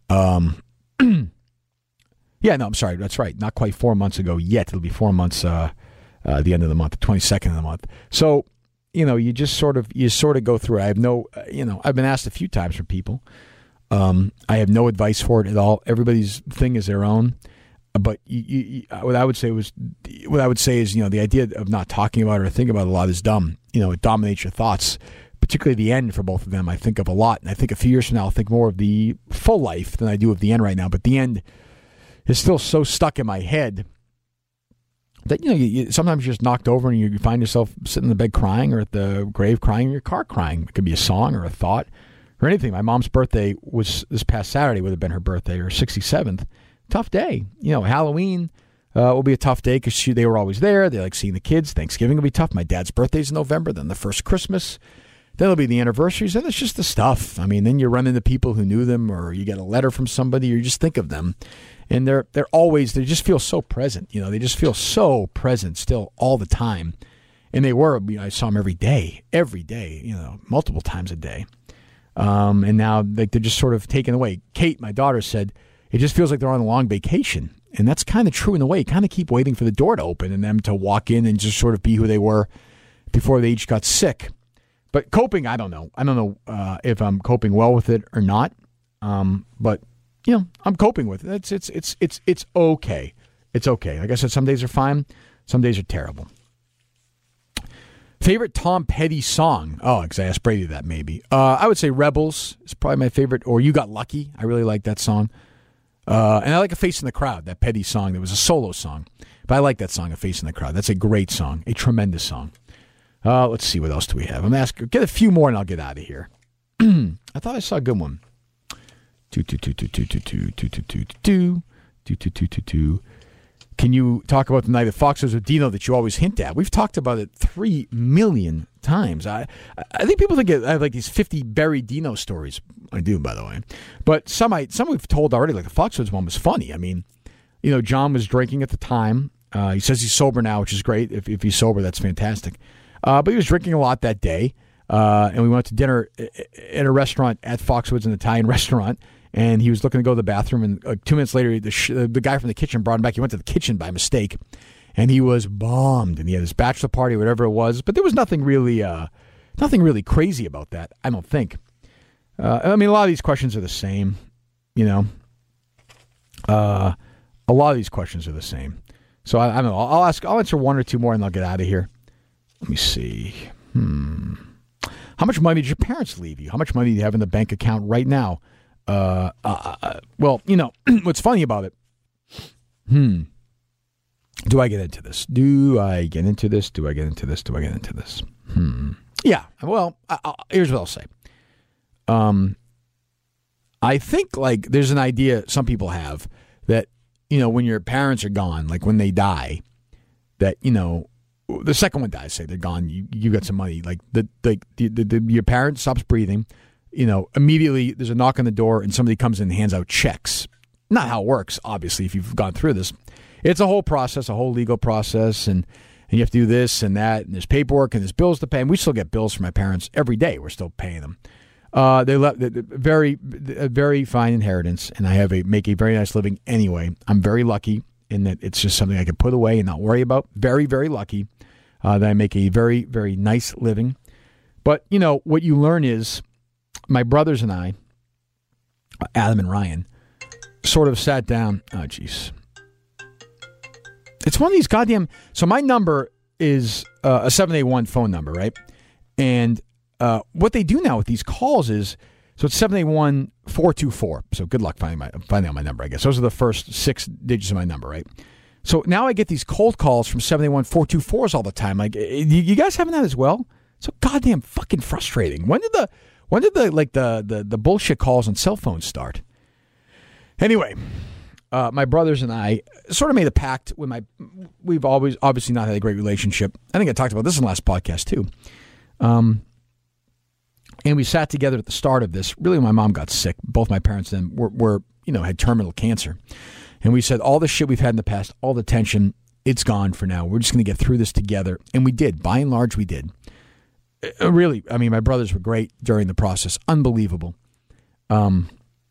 Yeah, no, I'm sorry. That's right. Not quite 4 months ago yet. It'll be 4 months the end of the month, the 22nd of the month. So, you just sort of go through it. I have no, I've been asked a few times from people. I have no advice for it at all. Everybody's thing is their own. But what I would say is, the idea of not talking about it or thinking about it a lot is dumb. It dominates your thoughts, particularly the end for both of them. I think of a lot, and I think a few years from now I'll think more of the full life than I do of the end right now. But the end is still so stuck in my head that you sometimes you're just knocked over and you find yourself sitting in the bed crying, or at the grave crying, or in your car crying. It could be a song or a thought or anything. My mom's birthday was this past Saturday. Would have been her birthday, her 67th. Tough day. Halloween will be a tough day because they were always there. They like seeing the kids. Thanksgiving will be tough. My dad's birthday's in November. Then the first Christmas. Then it'll be the anniversaries. And it's just the stuff. I mean, then you run into people who knew them, or you get a letter from somebody, or you just think of them. And they just feel so present. They just feel so present still all the time. And they were. I saw them every day, multiple times a day. And now they're just sort of taken away. Kate, my daughter, said, it just feels like they're on a long vacation. And that's kind of true in a way. You kind of keep waiting for the door to open and them to walk in and just sort of be who they were before they each got sick. But coping, I don't know. I don't know if I'm coping well with it or not. But I'm coping with it. It's okay. It's okay. Like I said, some days are fine. Some days are terrible. Favorite Tom Petty song? Oh, because I asked Brady that maybe. I would say Rebels is probably my favorite. Or You Got Lucky. I really like that song. And I like A Face in the Crowd, that Petty song. That was a solo song. But I like that song, A Face in the Crowd. That's a great song. A tremendous song. Let's see, what else do we have? I'm asking, get a few more and I'll get out of here. I thought I saw a good one. Can you talk about the night of Foxwoods with Dino that you always hint at? We've talked about it 3 million times. I think people think I have like these 50 buried Dino stories. I do, by the way. But some we've told already, like the Foxwoods one was funny. I mean, John was drinking at the time. He says he's sober now, which is great. If he's sober, that's fantastic. But he was drinking a lot that day. And we went to dinner at a restaurant at Foxwoods, an Italian restaurant. And he was looking to go to the bathroom, and 2 minutes later, the guy from the kitchen brought him back. He went to the kitchen by mistake, and he was bombed. And he had his bachelor party, whatever it was. But there was nothing really crazy about that, I don't think. I mean, a lot of these questions are the same, A lot of these questions are the same. So I don't know. I'll answer one or two more, and I'll get out of here. Let me see. How much money did your parents leave you? How much money do you have in the bank account right now? Well, what's funny about it? Do I get into this? Yeah. Well, here's what I'll say. I think like there's an idea some people have that, when your parents are gone, like when they die, that, the second one dies, say they're gone, you got some money, like your parent stops breathing, immediately there's a knock on the door and somebody comes in and hands out checks. Not how it works, obviously, if you've gone through this. It's a whole process, a whole legal process, and you have to do this and that, and there's paperwork and there's bills to pay. And we still get bills from my parents every day. We're still paying them. They left a very fine inheritance, and I make a very nice living anyway. I'm very lucky in that it's just something I can put away and not worry about. Very, very lucky that I make a very, very nice living. But, what you learn is my brothers and I, Adam and Ryan, sort of sat down. Oh, jeez. It's one of these goddamn... So my number is a 781 phone number, right? And what they do now with these calls is... So it's 781-424. So good luck finding out my number, I guess. Those are the first 6 digits of my number, right? So now I get these cold calls from 781-424s all the time. Like, you guys having that as well? So goddamn fucking frustrating. When did the bullshit calls on cell phones start? Anyway, my brothers and I sort of made a pact with we've always obviously not had a great relationship. I think I talked about this in the last podcast too. And we sat together at the start of this. Really, when my mom got sick, both my parents then were had terminal cancer. And we said, all the shit we've had in the past, all the tension, it's gone for now. We're just going to get through this together. And we did. By and large, we did. Really, I mean, my brothers were great during the process. Unbelievable. And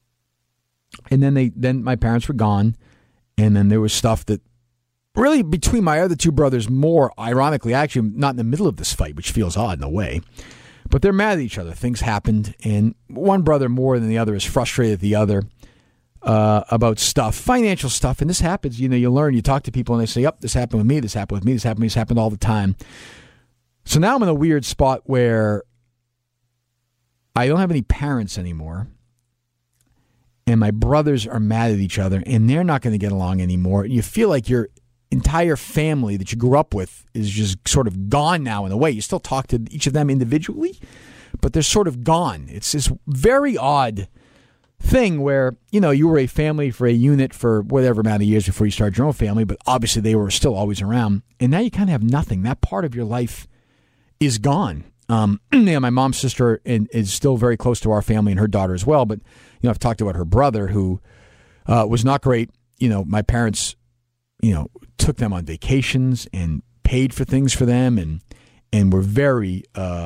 then my parents were gone. And then there was stuff that really between my other two brothers, more ironically, actually not in the middle of this fight, which feels odd in a way. But they're mad at each other. Things happened. And one brother more than the other is frustrated at the other about stuff, financial stuff. And this happens. You learn. You talk to people and they say, yep, this happened with me. This happened with me. This happened with me. This happened all the time. So now I'm in a weird spot where I don't have any parents anymore. And my brothers are mad at each other. And they're not going to get along anymore. You feel like your entire family that you grew up with is just sort of gone now in a way. You still talk to each of them individually, but they're sort of gone. It's this very odd thing where, you were a family for a unit for whatever amount of years before you started your own family, but obviously they were still always around. And now you kind of have nothing. That part of your life is gone. My mom's sister is still very close to our family and her daughter as well. But, I've talked about her brother who was not great. My parents, took them on vacations and paid for things for them and were very,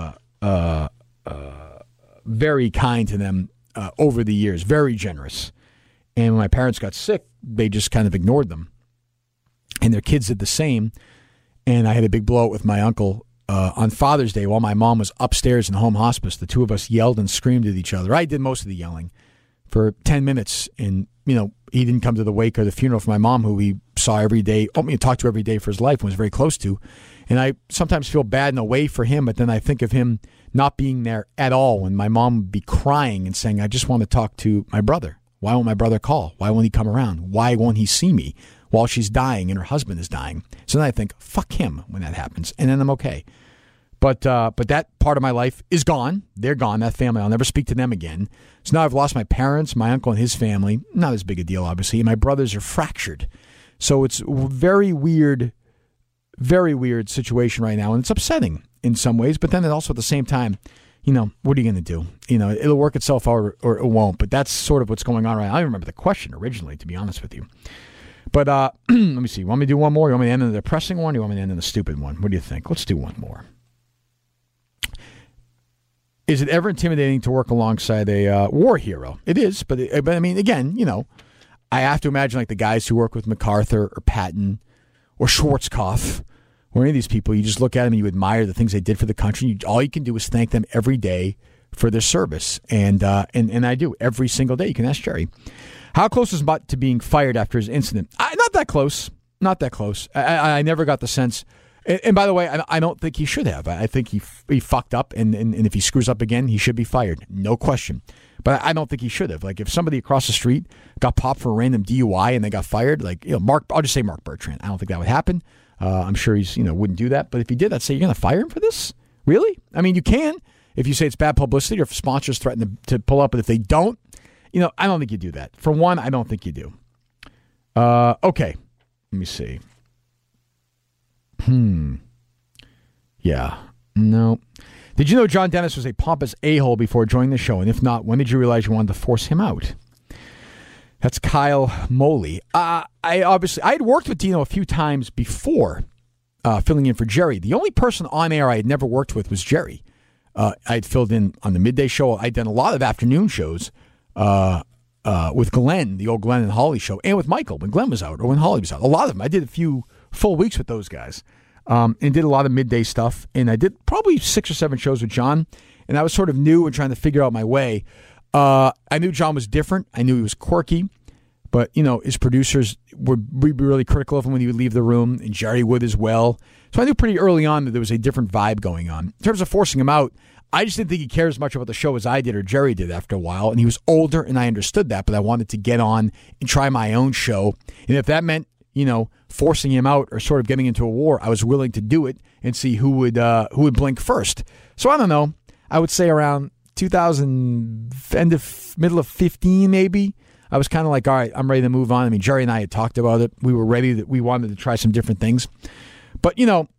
very kind to them over the years, very generous. And when my parents got sick, they just kind of ignored them. And their kids did the same. And I had a big blowout with my uncle on Father's Day while my mom was upstairs in home hospice. The two of us yelled and screamed at each other. I did most of the yelling for 10 minutes. And, he didn't come to the wake or the funeral for my mom, who he saw every day, talked to every day for his life and was very close to. And I sometimes feel bad in a way for him, but then I think of him not being there at all when my mom would be crying and saying, I just want to talk to my brother. Why won't my brother call? Why won't he come around? Why won't he see me while she's dying and her husband is dying? So then I think, fuck him when that happens. And then I'm okay. But that part of my life is gone. They're gone, that family. I'll never speak to them again. So now I've lost my parents, my uncle and his family. Not as big a deal, obviously. And my brothers are fractured. So it's a very weird situation right now. And it's upsetting in some ways. But then also at the same time, what are you going to do? It'll work itself out or it won't. But that's sort of what's going on right now. I don't remember the question originally, to be honest with you. But let me see. You want me to do one more? You want me to end in the depressing one? Or you want me to end in the stupid one? What do you think? Let's do one more. Is it ever intimidating to work alongside a war hero? It is, but I mean, again, I have to imagine like the guys who work with MacArthur or Patton or Schwarzkopf or any of these people. You just look at them and you admire the things they did for the country. All you can do is thank them every day for their service, and I do every single day. You can ask Jerry. How close is Mutt to being fired after his incident? Not that close. Not that close. I never got the sense. And by the way, I don't think he should have. I think he fucked up, and if he screws up again, he should be fired. No question. But I don't think he should have. Like, if somebody across the street got popped for a random DUI and they got fired, like, I'll just say Mark Bertrand. I don't think that would happen. I'm sure he's, wouldn't do that. But if he did, I'd say, you're going to fire him for this? Really? I mean, you can if you say it's bad publicity or if sponsors threaten to pull up. But if they don't, I don't think you do that. For one, I don't think you do. Okay. Let me see. Yeah. No. Did you know John Dennis was a pompous a-hole before joining the show? And if not, when did you realize you wanted to force him out? That's Kyle Moley. I had worked with Dino a few times before filling in for Jerry. The only person on air I had never worked with was Jerry. I had filled in on the midday show. I'd done a lot of afternoon shows with Glenn, the old Glenn and Holly show, and with Michael when Glenn was out or when Holly was out. A lot of them. I did a few full weeks with those guys and did a lot of midday stuff. And I did probably 6 or 7 shows with John. And I was sort of new and trying to figure out my way. I knew John was different. I knew he was quirky. But, his producers would be really critical of him when he would leave the room. And Jerry would as well. So I knew pretty early on that there was a different vibe going on. In terms of forcing him out, I just didn't think he cared as much about the show as I did or Jerry did after a while. And he was older, and I understood that. But I wanted to get on and try my own show. And if that meant forcing him out or sort of getting into a war, I was willing to do it and see who would blink first. So I don't know. I would say around 2000, middle of 15 maybe. I was kind of like, all right, I'm ready to move on. I mean, Jerry and I had talked about it. We were ready. That we wanted to try some different things. But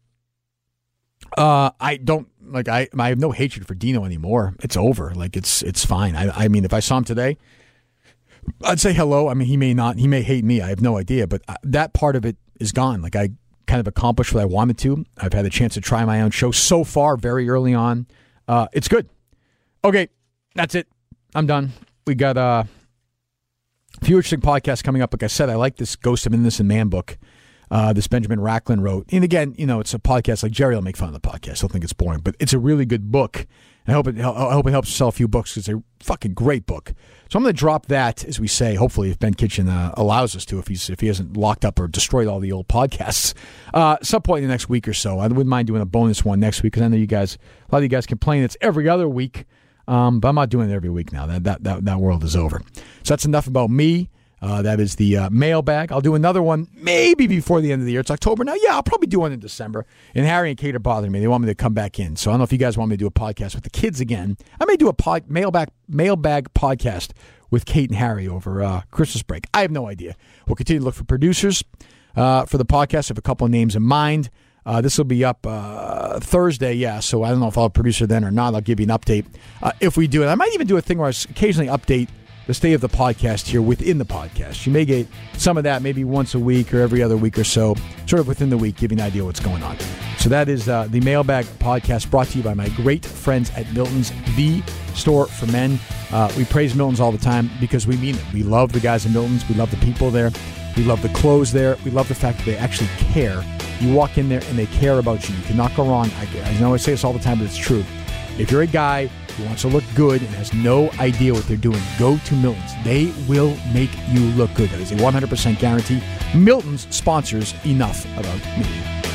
I don't like. I have no hatred for Dino anymore. It's over. Like it's fine. I mean, if I saw him today, I'd say hello. I mean, he may not. He may hate me. I have no idea. But that part of it is gone. Like I kind of accomplished what I wanted to. I've had a chance to try my own show so far, very early on. It's good. Okay, that's it. I'm done. We got a few interesting podcasts coming up. Like I said, I like this Ghost of Innocent Man book. This Benjamin Racklin wrote. And again, it's a podcast. Like Jerry will make fun of the podcast. He'll think it's boring, but it's a really good book. I hope it helps sell a few books. It's a fucking great book. So I'm going to drop that, as we say, hopefully, if Ben Kitchen allows us to, if he hasn't locked up or destroyed all the old podcasts. Some point in the next week or so. I wouldn't mind doing a bonus one next week because I know a lot of you guys complain it's every other week, but I'm not doing it every week now. That world is over. So that's enough about me. That is the mailbag. I'll do another one maybe before the end of the year. It's October now. Yeah, I'll probably do one in December. And Harry and Kate are bothering me. They want me to come back in. So I don't know if you guys want me to do a podcast with the kids again. I may do a mailbag podcast with Kate and Harry over Christmas break. I have no idea. We'll continue to look for producers for the podcast. I have a couple of names in mind. This will be up Thursday, yeah. So I don't know if I'll have a producer then or not. I'll give you an update if we do it. I might even do a thing where I occasionally update the state of the podcast here within the podcast. You may get some of that maybe once a week or every other week or so, sort of within the week, give you an idea what's going on. So that is the Mailbag Podcast brought to you by my great friends at Milton's, the store for men. We praise Milton's all the time because we mean it. We love the guys at Milton's. We love the people there. We love the clothes there. We love the fact that they actually care. You walk in there and they care about you. You cannot go wrong. I know I say this all the time, but it's true. If you're a guy who wants to look good and has no idea what they're doing, go to Milton's. They will make you look good. That is a 100% guarantee. Milton's sponsors enough about me.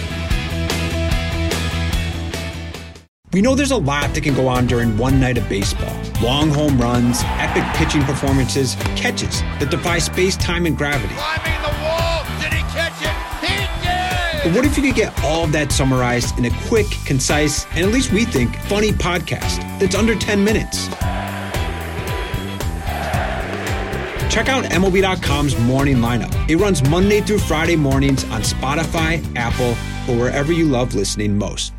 We know there's a lot that can go on during one night of baseball. Long home runs, epic pitching performances, catches that defy space, time, and gravity. Climbing the wall. Did he catch it? He did! But what if you could get all of that summarized in a quick, concise, and at least we think, funny podcast that's under 10 minutes? Check out MLB.com's morning lineup. It runs Monday through Friday mornings on Spotify, Apple, or wherever you love listening most.